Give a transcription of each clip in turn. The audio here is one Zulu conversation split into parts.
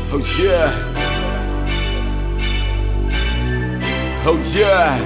Oh yeah. Oh yeah.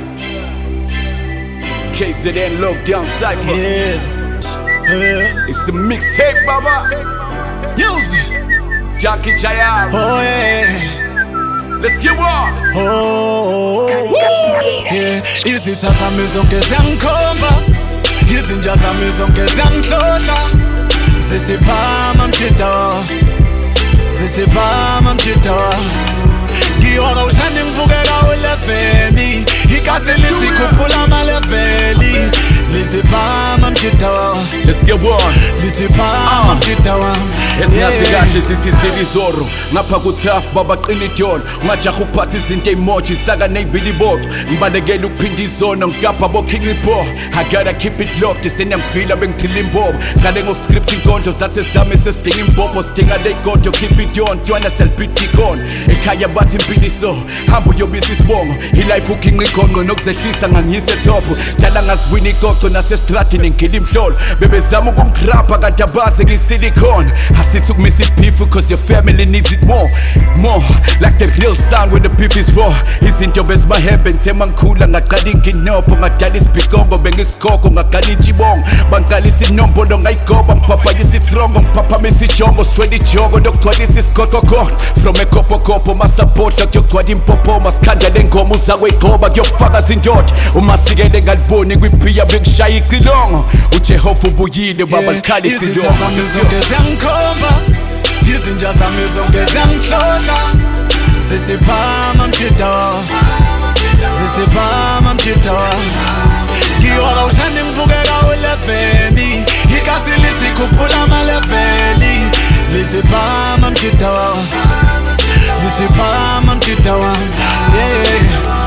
KZN Lockdown Cypher. It's the mixtape, Baba. Music. Junkie Jaya. Oh yeah. Let's get on. Oh yeah. Izitha zami zonke ziyangikhomba, izinja zami zonke ziyangihlohla. Zithi phama mshito, zithi phama mshito. Ngiyoka uthanda ngivukela uleveni, igazi lithi khuphula amaleveli. Lithi phama mshito, Let's get on. lithi phama mshito. Eziyazi kahle sithi silizoro ngapha kuTough babaqina idolo ungajaha ukuphatha izinto emoji saka neyibili boto ngibalekela ukuphinda izono ngikapha bokhinga ipo I gotta keep it locked seniyangifila bengiphila imbobo ngale ngo-script inkondlo zathi zami sesidinga imbobo sidinga leyigodyo keep it on twana selbit ikona ekhaya bathi impiliso hamba uyobisa isibongo ilife ukhinga igonqo nokuzehlisa ngangiyise thopho dala ngaziwina igoco nasestradini ngila imhlolo bebezama ukungigrapha kanti abaze ngiyisilicone Sithi ukumisa beef cause your family needs it more like the real sound when the beef is raw izinto bezibahembe ngithema ngikhula ngaqala inkinopho ngadala isibhikongo bengisikoko ngaqala intshibongo bangiqalisa inombolo ngayigoba ngiphaphayisa itrongo ngiphaphama ijongo swela ijogo ndokugcwalisa isigoqo khona from ekhophokopho masapota kuyogcwala impopo masikhanda lengoma uzakweyigqoba kuyofaka zindoda umasikele ngaliboni kwibhiya bekushaya icilongo uJehova ubuyile baba likhali icilongo izinja zami zonke ziyangihlohla zithi phama mshito, zithi phama mshito. Ngiyoka uthanda ngivukela uleveni, igazi lithi khuphula amaleveli. Lithi phama mshito, lithi phama mshito. Yeah.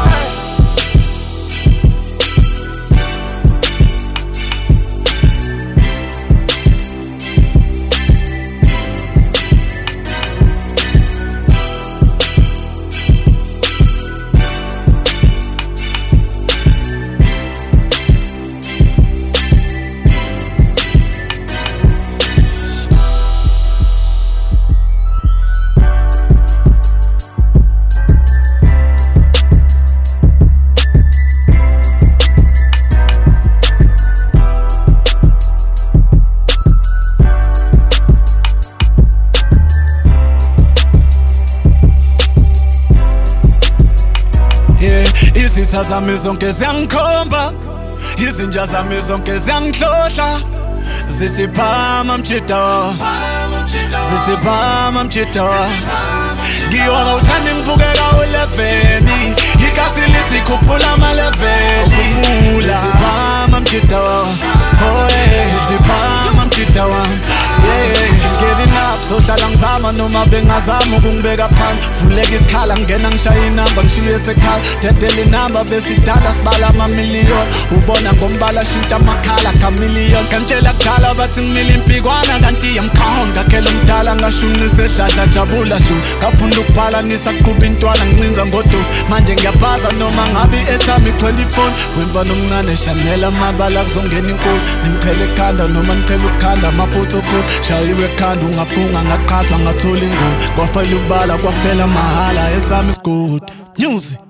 Izitha zami zonke ziyangikhomba, izinja zami zonke ziyangihlohla. Zithi phama mshito, zithi phama mshito. Ngiyoka uthanda ngivukela uleveni, igazi lithi khuphula amaleveli. Lithi phama mshito, oh yeah. Lithi phama mshito, yeah. Getting up, sohlala ngizama noma bengazama ukungibeka phansi. Vuleka isikhala ngena ngishaya inamba ngishiye esekhaya. Dedela inamba besidala sibala amamiliyoni. Ubona ngombala shintsha amakhala kamiliyoni. Ngantshela kudala bathi ngimile impikwana kanti yamkhona. Ngakhela umdala ngashunqisa edladla jabula shoes. Ngafunda ukuphalanisa kuqhuba intwana ngincinza ngodusi. Manje ngiyabhaza noma ngabe i-airtime igcwele ifoni. Wemba nomncane Chanel amabala kuzongena inkosi. Nimqhele ekhanda noma niqhele ukukhanda amafutha okukhulu. Shayiwe ekhanda ungaphunga ngaqhathwa ngathola ingozi. Kwafela ubala kwaphela mahala esami isigodi. Music.